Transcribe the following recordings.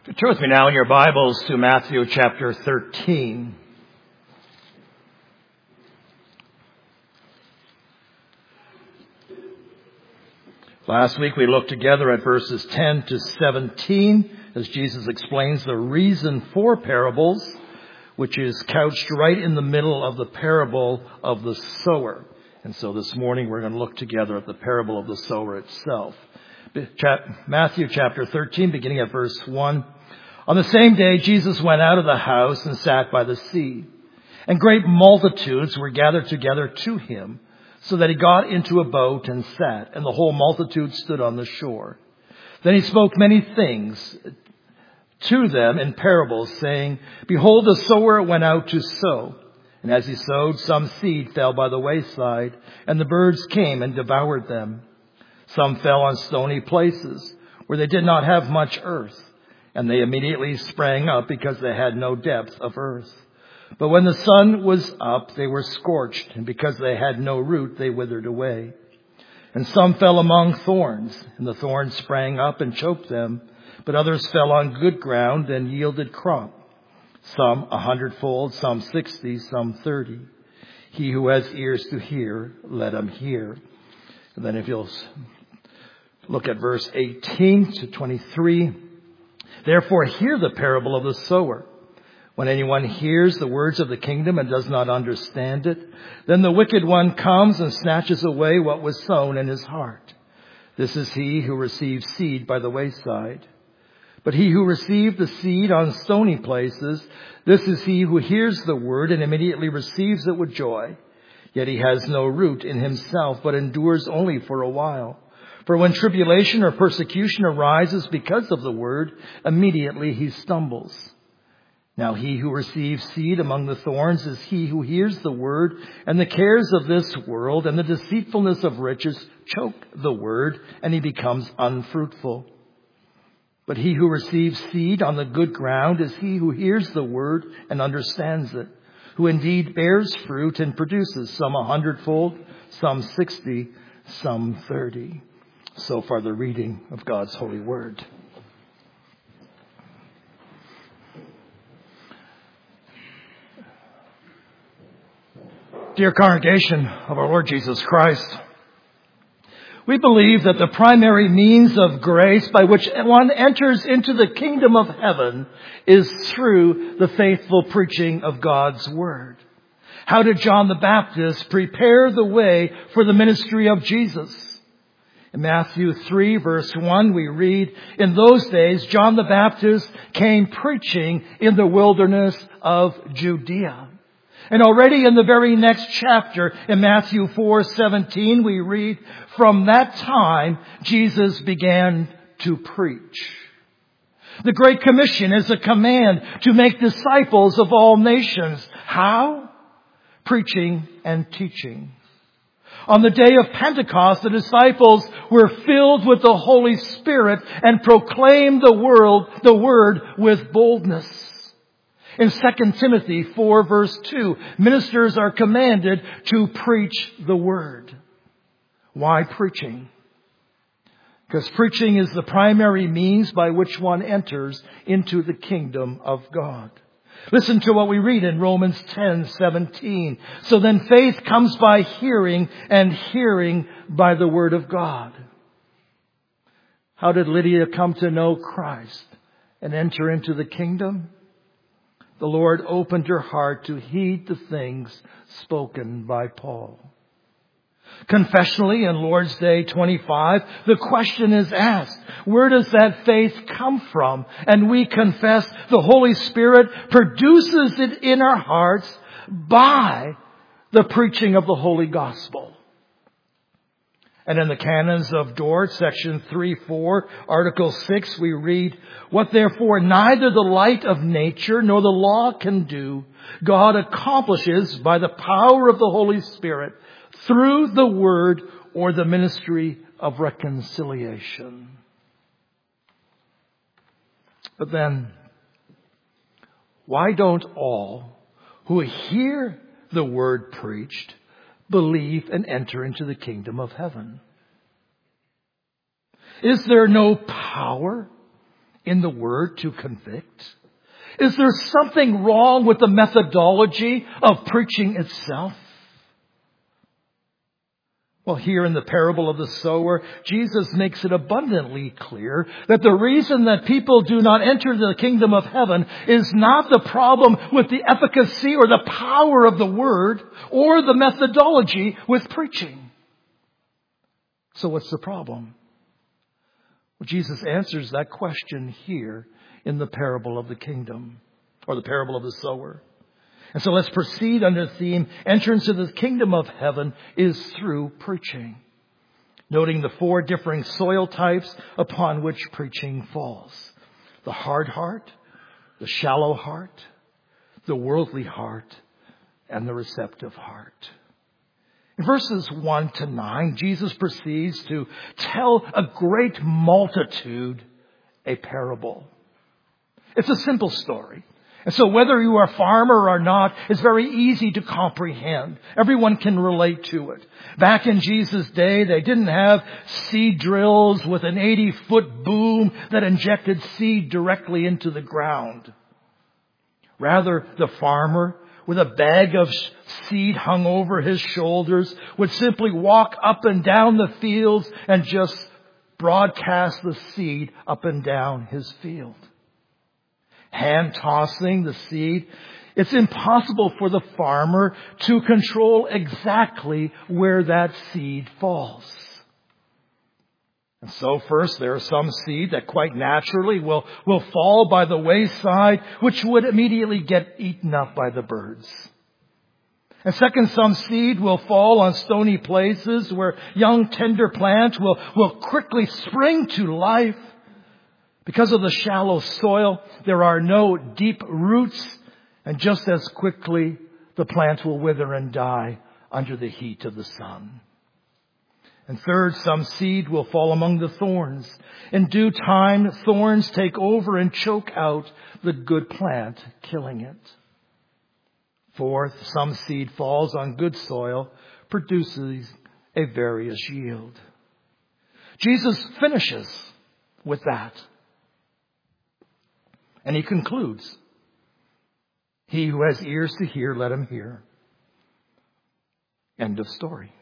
Turn with me now in your Bibles to Matthew chapter 13. Last week we looked together at verses 10 to 17 as Jesus explains the reason for parables, which is couched right in the middle of the parable of the sower. And so this morning we're going to look together at the parable of the sower itself. Matthew chapter 13, beginning at verse 1. On the same day, Jesus went out of the house and sat by the sea. And great multitudes were gathered together to him, so that he got into a boat and sat, and the whole multitude stood on the shore. Then he spoke many things to them in parables, saying, Behold, the sower went out to sow. And as he sowed, some seed fell by the wayside, and the birds came and devoured them. Some fell on stony places, where they did not have much earth. And they immediately sprang up because they had no depth of earth. But when the sun was up, they were scorched, and because they had no root, they withered away. And some fell among thorns, and the thorns sprang up and choked them. But others fell on good ground and yielded crop. Some 100-fold, some 60, some 30. He who has ears to hear, let him hear. And then if you'll look at verse 18 to 23. Therefore, hear the parable of the sower. When anyone hears the words of the kingdom and does not understand it, then the wicked one comes and snatches away what was sown in his heart. This is he who receives seed by the wayside. But he who received the seed on stony places, this is he who hears the word and immediately receives it with joy. Yet he has no root in himself, but endures only for a while. For when tribulation or persecution arises because of the word, immediately he stumbles. Now he who receives seed among the thorns is he who hears the word, and the cares of this world and the deceitfulness of riches choke the word, and he becomes unfruitful. But he who receives seed on the good ground is he who hears the word and understands it, who indeed bears fruit and produces some 100-fold, some 60, some 30. So far the reading of God's holy word. Dear congregation of our Lord Jesus Christ, we believe that the primary means of grace by which one enters into the kingdom of heaven is through the faithful preaching of God's word. How did John the Baptist prepare the way for the ministry of Jesus? In Matthew 3, verse 1, we read, In those days, John the Baptist came preaching in the wilderness of Judea. And already in the very next chapter, in Matthew 4:17, we read, From that time, Jesus began to preach. The Great Commission is a command to make disciples of all nations. How? Preaching and teaching. On the day of Pentecost, the disciples were filled with the Holy Spirit and proclaimed the word with boldness. In 2 Timothy 4 verse 2, ministers are commanded to preach the word. Why preaching? Because preaching is the primary means by which one enters into the kingdom of God. Listen to what we read in Romans 10:17. So then faith comes by hearing, and hearing by the word of God. How did Lydia come to know Christ and enter into the kingdom? The Lord opened her heart to heed the things spoken by Paul. Confessionally, in Lord's Day 25, the question is asked, where does that faith come from? And we confess the Holy Spirit produces it in our hearts by the preaching of the Holy Gospel. And in the Canons of Dort, section 3:4, article 6, we read, What therefore neither the light of nature nor the law can do, God accomplishes by the power of the Holy Spirit through the word or the ministry of reconciliation. But then, why don't all who hear the word preached believe and enter into the kingdom of heaven? Is there no power in the Word to convict? Is there something wrong with the methodology of preaching itself? Well, here in the parable of the sower, Jesus makes it abundantly clear that the reason that people do not enter the kingdom of heaven is not the problem with the efficacy or the power of the Word or the methodology with preaching. So what's the problem? Well, Jesus answers that question here in the parable of the kingdom, or the parable of the sower. And so let's proceed under the theme, entrance to the kingdom of heaven is through preaching. Noting the 4 differing soil types upon which preaching falls. The hard heart, the shallow heart, the worldly heart, and the receptive heart. In verses 1 to 9, Jesus proceeds to tell a great multitude a parable. It's a simple story. And so whether you are a farmer or not, it's very easy to comprehend. Everyone can relate to it. Back in Jesus' day, they didn't have seed drills with an 80-foot boom that injected seed directly into the ground. Rather, the farmer, with a bag of seed hung over his shoulders, would simply walk up and down the fields and just broadcast the seed up and down his field. Hand tossing the seed, it's impossible for the farmer to control exactly where that seed falls. And so first, there are some seed that quite naturally will fall by the wayside, which would immediately get eaten up by the birds. And second, some seed will fall on stony places where young tender plant will quickly spring to life. Because of the shallow soil, there are no deep roots, and just as quickly the plant will wither and die under the heat of the sun. And third, some seed will fall among the thorns. In due time, thorns take over and choke out the good plant, killing it. Fourth, some seed falls on good soil, produces a various yield. Jesus finishes with that. And he concludes, he who has ears to hear, let him hear. End of story.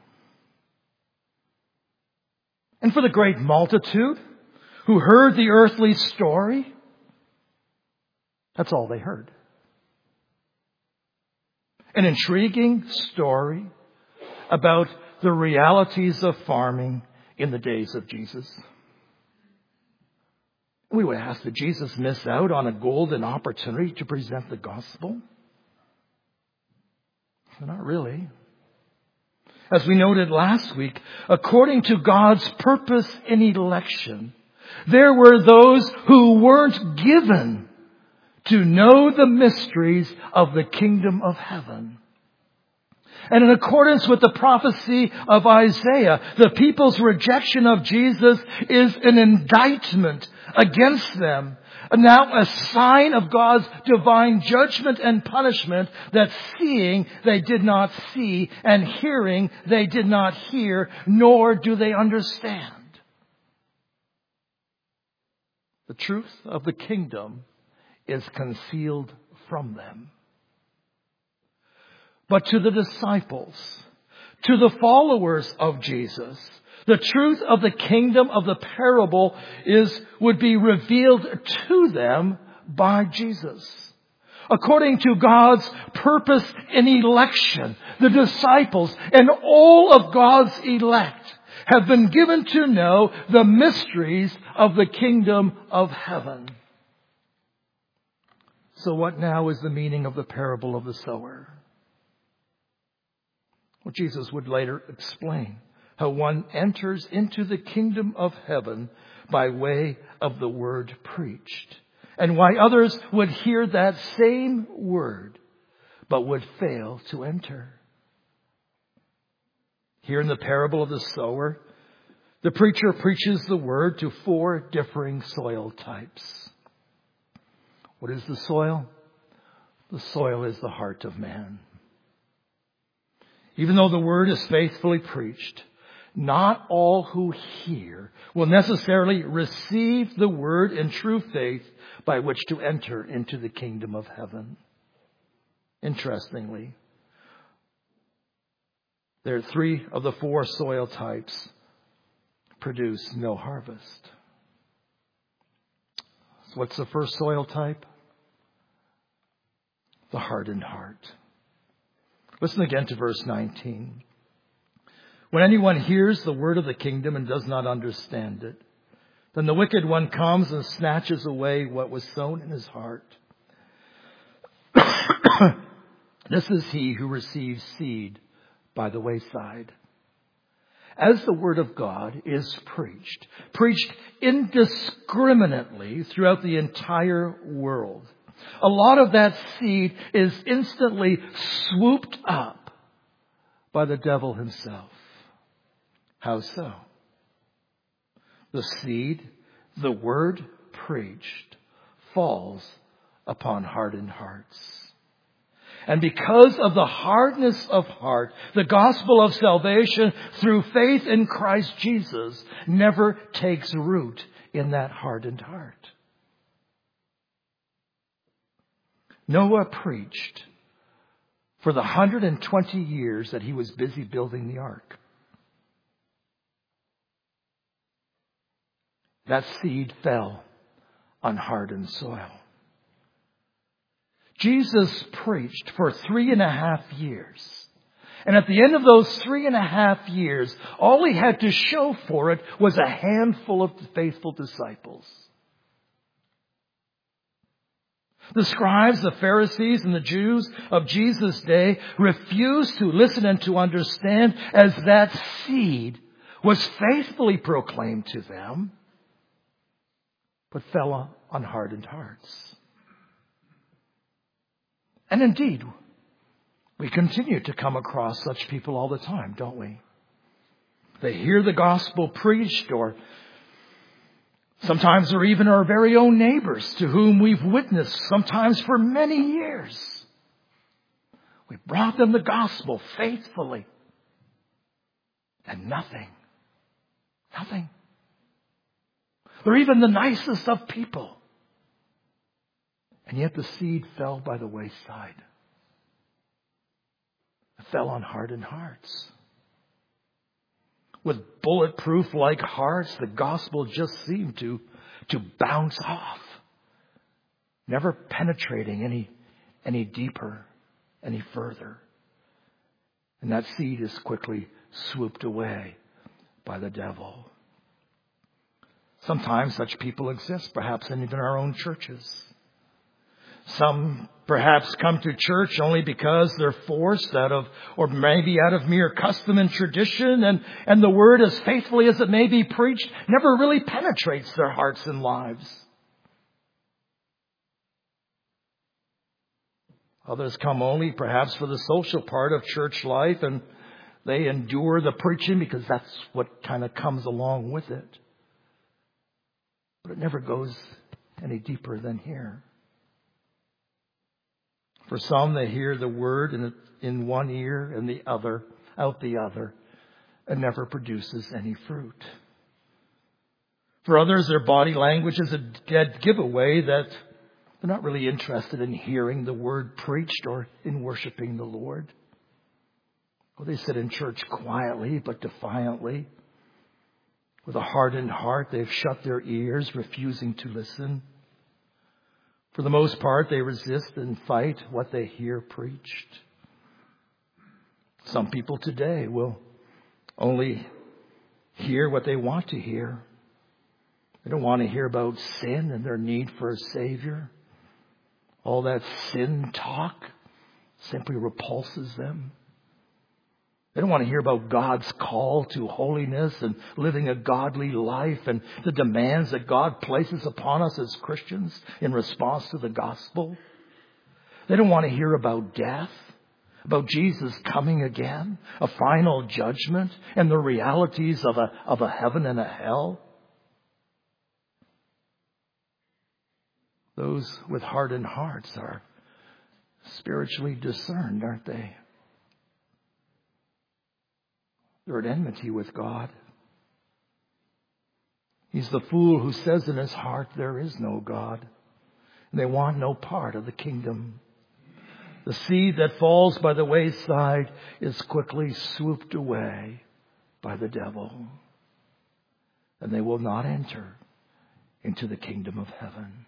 And for the great multitude who heard the earthly story, that's all they heard. An intriguing story about the realities of farming in the days of Jesus. We would ask, did Jesus miss out on a golden opportunity to present the gospel? Not really. As we noted last week, according to God's purpose in election, there were those who weren't given to know the mysteries of the kingdom of heaven. And in accordance with the prophecy of Isaiah, the people's rejection of Jesus is an indictment against them. And now a sign of God's divine judgment and punishment, that seeing they did not see and hearing they did not hear, nor do they understand. The truth of the kingdom is concealed from them. But to the disciples, to the followers of Jesus, the truth of the kingdom of the parable would be revealed to them by Jesus. According to God's purpose in election, the disciples and all of God's elect have been given to know the mysteries of the kingdom of heaven. So what now is the meaning of the parable of the sower? Well, Jesus would later explain how one enters into the kingdom of heaven by way of the word preached, and why others would hear that same word but would fail to enter. Here in the parable of the sower, the preacher preaches the word to 4 differing soil types. What is the soil? The soil is the heart of man. Even though the word is faithfully preached, not all who hear will necessarily receive the word in true faith by which to enter into the kingdom of heaven. Interestingly, there are 3 of the 4 soil types produce no harvest. So what's the first soil type? The hardened heart. Listen again to verse 19. When anyone hears the word of the kingdom and does not understand it, then the wicked one comes and snatches away what was sown in his heart. This is he who receives seed by the wayside. As the word of God is preached indiscriminately throughout the entire world, a lot of that seed is instantly swooped up by the devil himself. How so? The seed, the word preached, falls upon hardened hearts. And because of the hardness of heart, the gospel of salvation through faith in Christ Jesus never takes root in that hardened heart. Noah preached for the 120 years that he was busy building the ark. That seed fell on hardened soil. Jesus preached for 3.5 years. And at the end of those 3.5 years, all he had to show for it was a handful of faithful disciples. The scribes, the Pharisees, and the Jews of Jesus' day refused to listen and to understand as that seed was faithfully proclaimed to them, but fell on hardened hearts. And indeed, we continue to come across such people all the time, don't we? They hear the gospel preached, or sometimes they're even our very own neighbors to whom we've witnessed, sometimes for many years. We brought them the gospel faithfully. And nothing. They're even the nicest of people. And yet the seed fell by the wayside. It fell on hardened hearts. With bulletproof-like hearts, the gospel just seemed to bounce off, never penetrating any deeper, any further. And that seed is quickly swooped away by the devil. Sometimes such people exist, perhaps in even our own churches. Some perhaps come to church only because they're forced out of, or maybe out of mere custom and tradition, and the word, as faithfully as it may be preached, never really penetrates their hearts and lives. Others come only perhaps for the social part of church life, and they endure the preaching because that's what kind of comes along with it. But it never goes any deeper than here. For some, they hear the word in one ear and the other, out the other, and never produces any fruit. For others, their body language is a dead giveaway that they're not really interested in hearing the word preached or in worshiping the Lord. Well, they sit in church quietly but defiantly. With a hardened heart, they've shut their ears, refusing to listen. For the most part, they resist and fight what they hear preached. Some people today will only hear what they want to hear. They don't want to hear about sin and their need for a Savior. All that sin talk simply repulses them. They don't want to hear about God's call to holiness and living a godly life and the demands that God places upon us as Christians in response to the gospel. They don't want to hear about death, about Jesus coming again, a final judgment, and the realities of a heaven and a hell. Those with hardened hearts are spiritually discerned, aren't they? They're at enmity with God. He's the fool who says in his heart, there is no God. And they want no part of the kingdom. The seed that falls by the wayside is quickly swooped away by the devil. And they will not enter into the kingdom of heaven.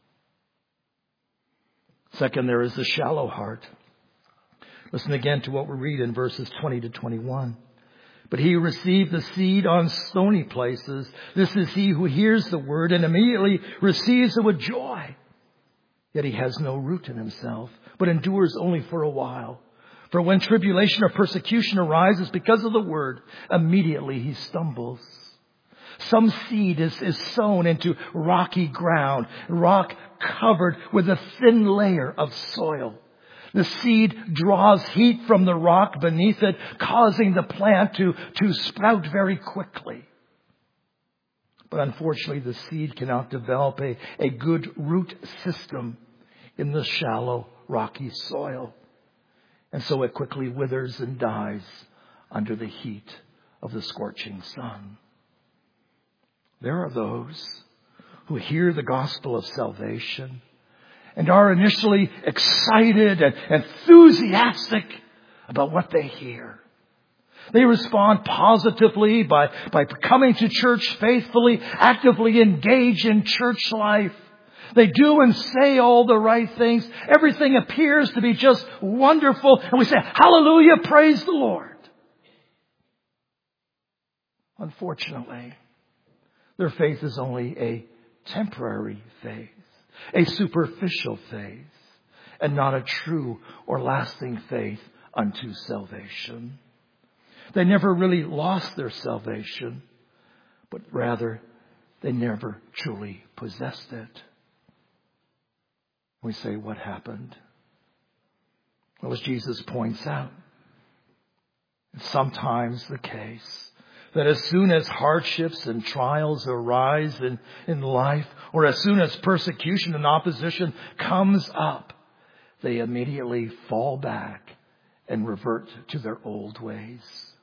Second, there is the shallow heart. Listen again to what we read in verses 20 to 21. But he who received the seed on stony places, this is he who hears the word and immediately receives it with joy. Yet he has no root in himself, but endures only for a while. For when tribulation or persecution arises because of the word, immediately he stumbles. Some seed is sown into rocky ground, rock covered with a thin layer of soil. The seed draws heat from the rock beneath it, causing the plant to sprout very quickly. But unfortunately, the seed cannot develop a good root system in the shallow, rocky soil. And so it quickly withers and dies under the heat of the scorching sun. There are those who hear the gospel of salvation and are initially excited and enthusiastic about what they hear. They respond positively by coming to church faithfully, actively engage in church life. They do and say all the right things. Everything appears to be just wonderful. And we say, hallelujah, praise the Lord. Unfortunately, their faith is only a temporary faith, a superficial faith, and not a true or lasting faith unto salvation. They never really lost their salvation, but rather they never truly possessed it. We say, what happened? Well, as Jesus points out, it's sometimes the case that as soon as hardships and trials arise in life, or as soon as persecution and opposition comes up, they immediately fall back and revert to their old ways.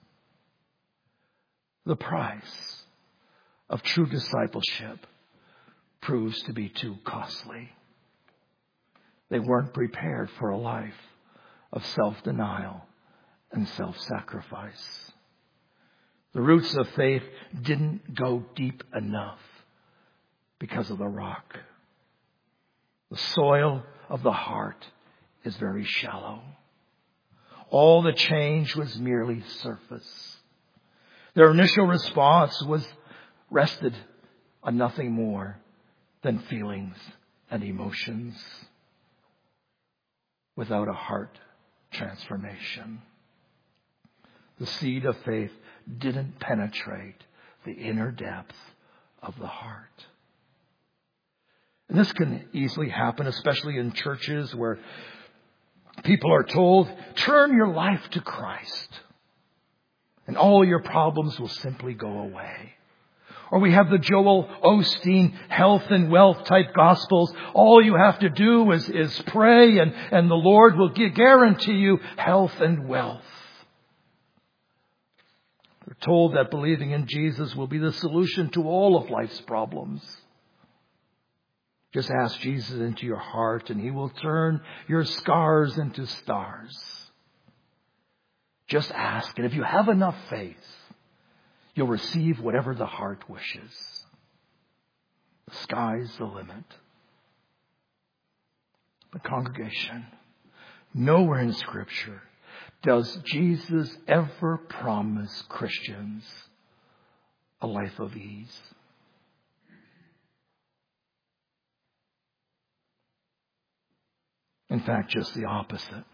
The price of true discipleship proves to be too costly. They weren't prepared for a life of self-denial and self-sacrifice. The roots of faith didn't go deep enough because of the rock. The soil of the heart is very shallow. All the change was merely surface. Their initial response was rested on nothing more than feelings and emotions without a heart transformation. The seed of faith didn't penetrate the inner depth of the heart. And this can easily happen, especially in churches where people are told, turn your life to Christ and all your problems will simply go away. Or we have the Joel Osteen health and wealth type gospels. All you have to do is pray and the Lord will guarantee you health and wealth. We're told that believing in Jesus will be the solution to all of life's problems. Just ask Jesus into your heart and He will turn your scars into stars. Just ask, and if you have enough faith, you'll receive whatever the heart wishes. The sky's the limit. But congregation, nowhere in Scripture does Jesus ever promise Christians a life of ease. In fact, just the opposite.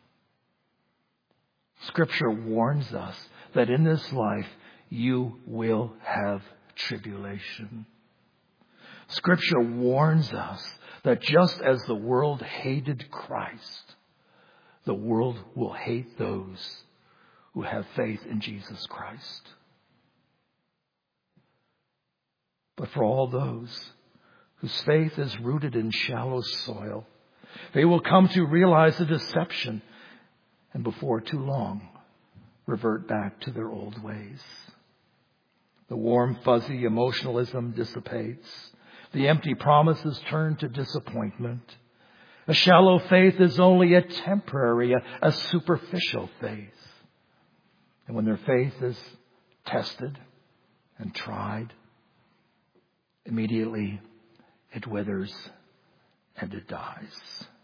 Scripture warns us that in this life you will have tribulation. Scripture warns us that just as the world hated Christ, the world will hate those who have faith in Jesus Christ. But for all those whose faith is rooted in shallow soil, they will come to realize the deception, and before too long, revert back to their old ways. The warm, fuzzy emotionalism dissipates. The empty promises turn to disappointment. A shallow faith is only a temporary, a superficial faith. And when their faith is tested and tried, immediately it withers and it dies.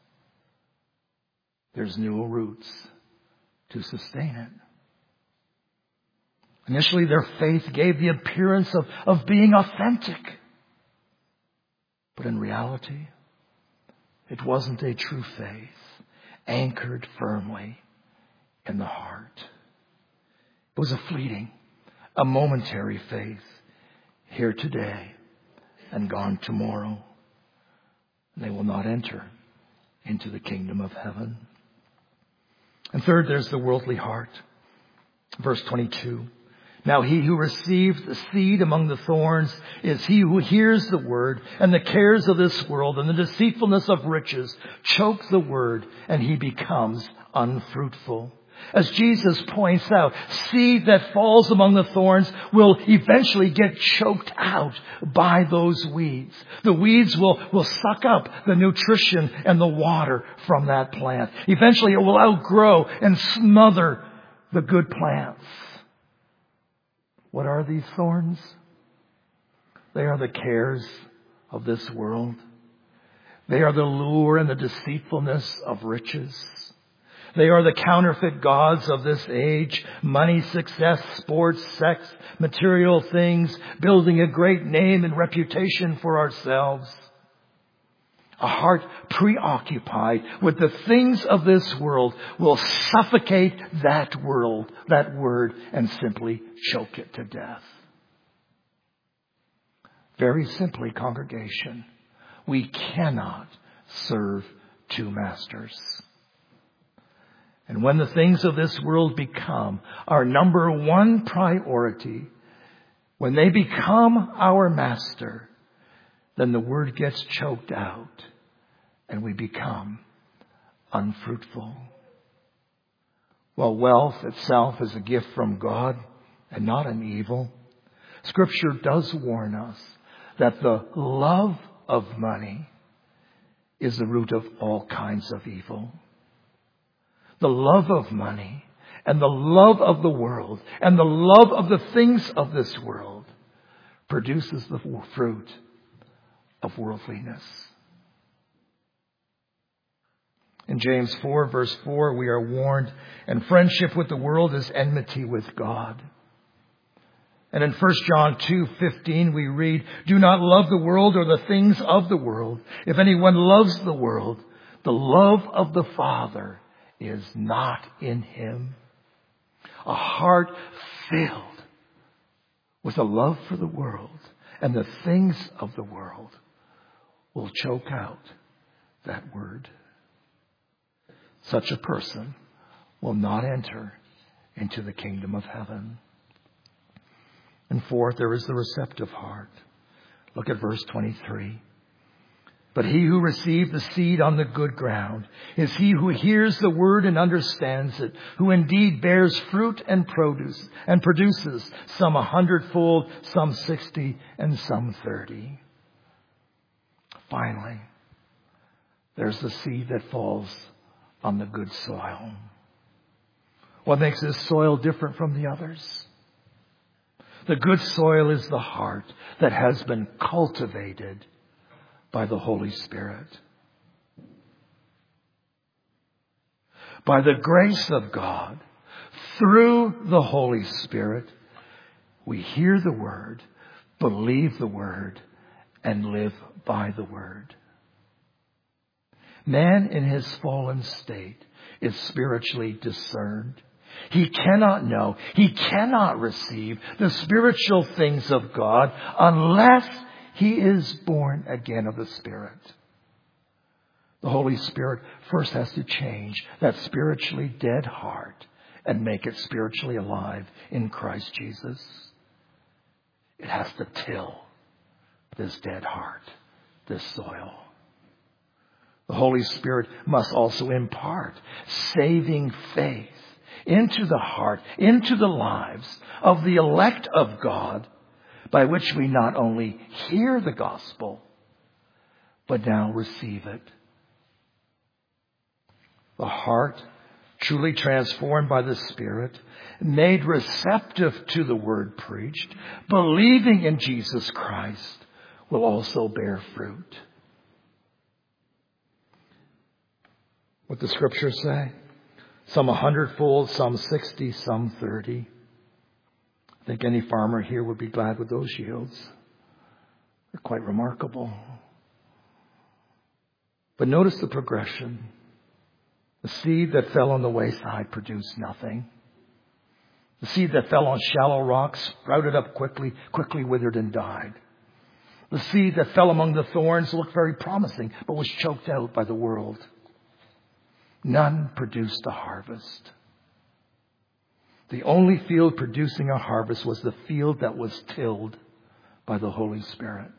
There's no roots to sustain it. Initially, their faith gave the appearance of being authentic. But in reality, it wasn't a true faith, anchored firmly in the heart. It was a fleeting, a momentary faith, here today and gone tomorrow. And they will not enter into the kingdom of heaven. And third, there's the worldly heart. Verse 22. Now he who received the seed among the thorns is he who hears the word, and the cares of this world and the deceitfulness of riches choke the word, and he becomes unfruitful. As Jesus points out, seed that falls among the thorns will eventually get choked out by those weeds. The weeds will suck up the nutrition and the water from that plant. Eventually it will outgrow and smother the good plants. What are these thorns? They are the cares of this world. They are the lure and the deceitfulness of riches. They are the counterfeit gods of this age. Money, success, sports, sex, material things, building a great name and reputation for ourselves. A heart preoccupied with the things of this world will suffocate that word, and simply choke it to death. Very simply, congregation, we cannot serve two masters. And when the things of this world become our number one priority, when they become our master, then the word gets choked out and we become unfruitful. While wealth itself is a gift from God and not an evil, Scripture does warn us that the love of money is the root of all kinds of evil. The love of money and the love of the world and the love of the things of this world produces the fruit of worldliness. In James 4, verse 4, we are warned, and friendship with the world is enmity with God. And in 1 John 2:15 we read, do not love the world or the things of the world. If anyone loves the world, the love of the Father is not in him. A heart filled with a love for the world and the things of the world will choke out that word. Such a person will not enter into the kingdom of heaven. And fourth, there is the receptive heart. Look at verse 23. But he who received the seed on the good ground is he who hears the word and understands it, who indeed bears fruit and produces some 100-fold, some 60, and some 30. Finally, there's the seed that falls on the good soil. What makes this soil different from the others? The good soil is the heart that has been cultivated by the Holy Spirit. By the grace of God, through the Holy Spirit, we hear the word, believe the word, and live by the word. Man in his fallen state is spiritually discerned. He cannot know, he cannot receive the spiritual things of God unless he is born again of the Spirit. The Holy Spirit first has to change that spiritually dead heart and make it spiritually alive in Christ Jesus. It has to till this dead heart, this soil. The Holy Spirit must also impart saving faith into the heart, into the lives of the elect of God, by which we not only hear the gospel, but now receive it. The heart, truly transformed by the Spirit, made receptive to the word preached, believing in Jesus Christ, will also bear fruit. What the scriptures say? Some 100-fold, some 60, some 30. I think any farmer here would be glad with those yields. They're quite remarkable. But notice the progression. The seed that fell on the wayside produced nothing. The seed that fell on shallow rocks sprouted up quickly withered and died. The seed that fell among the thorns looked very promising, but was choked out by the world. None produced a harvest. The only field producing a harvest was the field that was tilled by the Holy Spirit.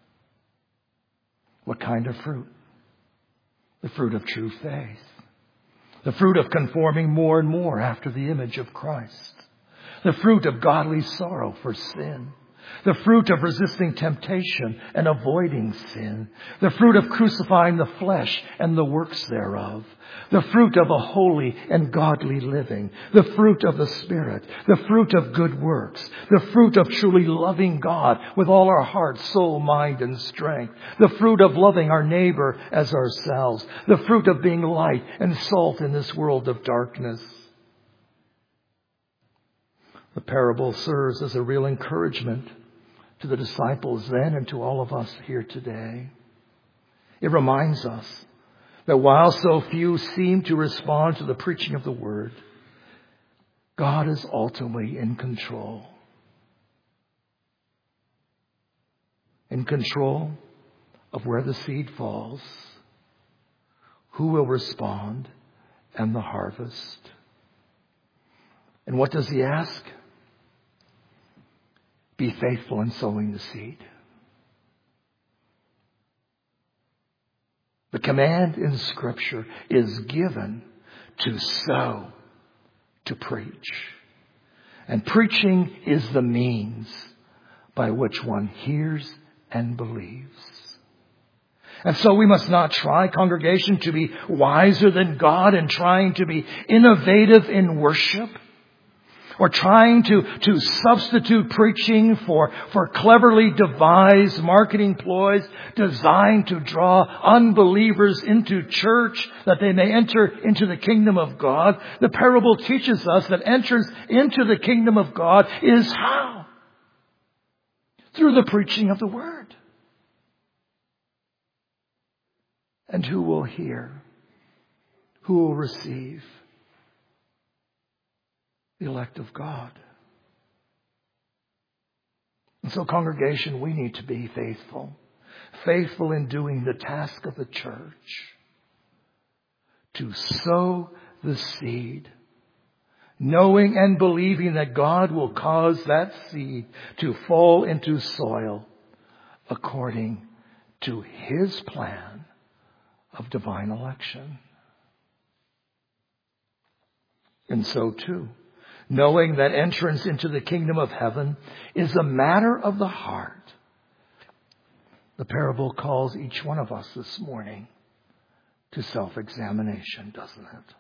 What kind of fruit? The fruit of true faith. The fruit of conforming more and more after the image of Christ. The fruit of godly sorrow for sin. The fruit of resisting temptation and avoiding sin. The fruit of crucifying the flesh and the works thereof. The fruit of a holy and godly living. The fruit of the Spirit. The fruit of good works. The fruit of truly loving God with all our heart, soul, mind, and strength. The fruit of loving our neighbor as ourselves. The fruit of being light and salt in this world of darkness. The parable serves as a real encouragement to the disciples then and to all of us here today. It reminds us that while so few seem to respond to the preaching of the word, God is ultimately in control. In control of where the seed falls, who will respond, and the harvest. And what does he ask? Be faithful in sowing the seed. The command in Scripture is given to sow, to preach. And preaching is the means by which one hears and believes. And so we must not try, congregation, to be wiser than God and trying to be innovative in worship, or trying to substitute preaching for cleverly devised marketing ploys designed to draw unbelievers into church that they may enter into the kingdom of God. The parable teaches us that entrance into the kingdom of God is how? Through the preaching of the word. And who will hear? Who will receive? The elect of God. And so, congregation, we need to be faithful. Faithful in doing the task of the church. To sow the seed. Knowing and believing that God will cause that seed to fall into soil according to His plan of divine election. And so too, knowing that entrance into the kingdom of heaven is a matter of the heart, the parable calls each one of us this morning to self-examination, doesn't it?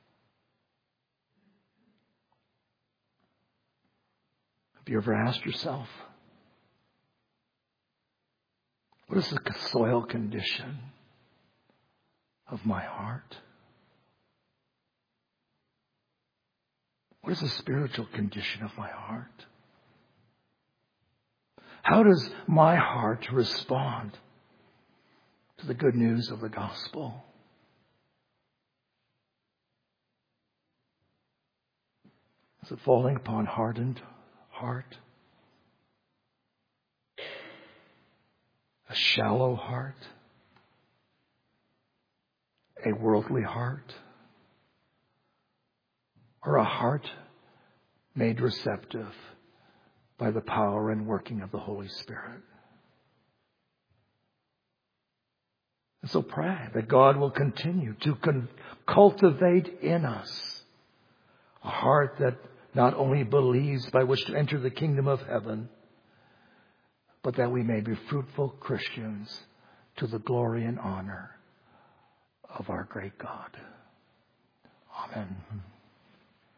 Have you ever asked yourself, what is the soil condition of my heart? What is the spiritual condition of my heart? How does my heart respond to the good news of the gospel? Is it falling upon hardened heart? A shallow heart? A worldly heart? Or a heart made receptive by the power and working of the Holy Spirit? And so pray that God will continue to cultivate in us A heart that not only believes by which to enter the kingdom of heaven, but that we may be fruitful Christians to the glory and honor of our great God. Amen.